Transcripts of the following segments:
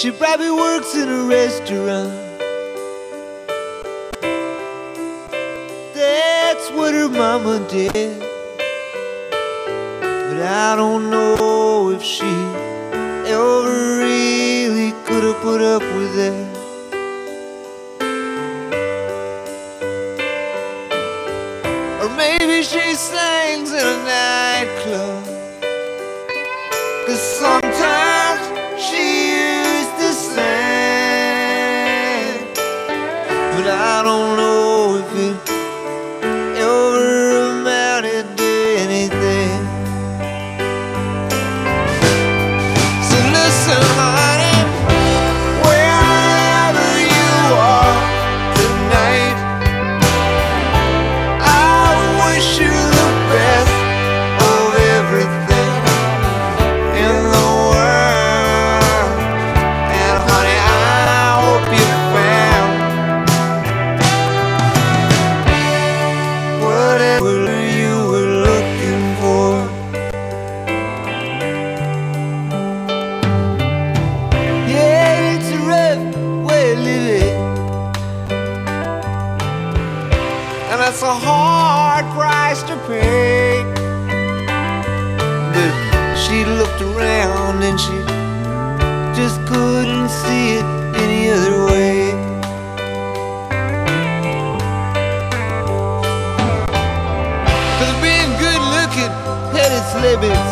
She probably works in a restaurant. That's what her mama did. But I don't know if she ever really could have put up with that. Or maybe she sings in a nightclub, 'cause sometimes she used to sing. But I don't know if it ever amounted to anything. So listen, honey, wherever you are tonight, I wish you the best of everything in the world. And honey, I hope you found whatever you were looking for. Yeah, it's a rough way of living, and that's a hard price to pay. But she looked around and she just couldn't see it any other way. 'Cause being good looking had its limits,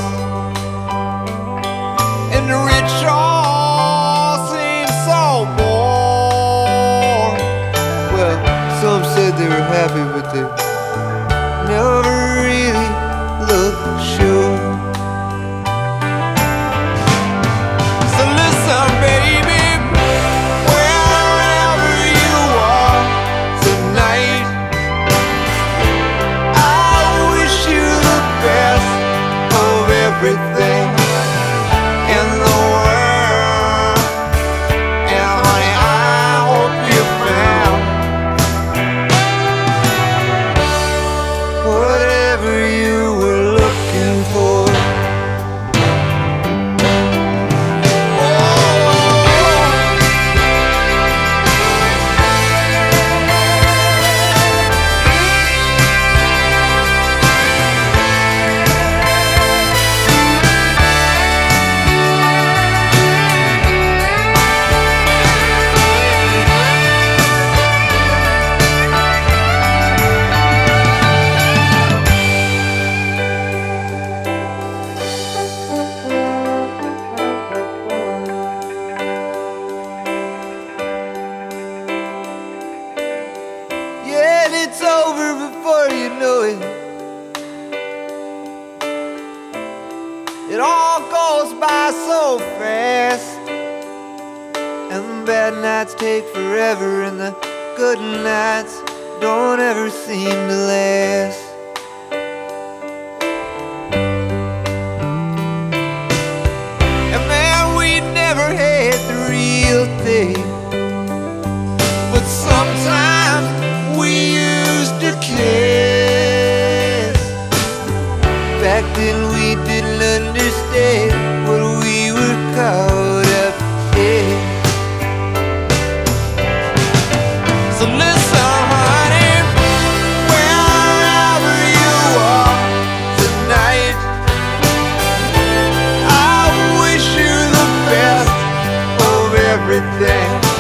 and the rich all seem so bored. Well, some said they were happy, but they never really looked sure. So listen, baby, wherever you are tonight, I wish you the best of everything in the world. And honey, I hope you found whatever you were looking for. Yeah, and it's over before you know it. It all goes by so fast, and the bad nights take forever, and the good nights don't ever seem to last. And man, we never had the real thing, but sometimes we used to kiss. Back then we didn't understand what we were caught up in. So listen, honey, wherever you are tonight, I wish you the best of everything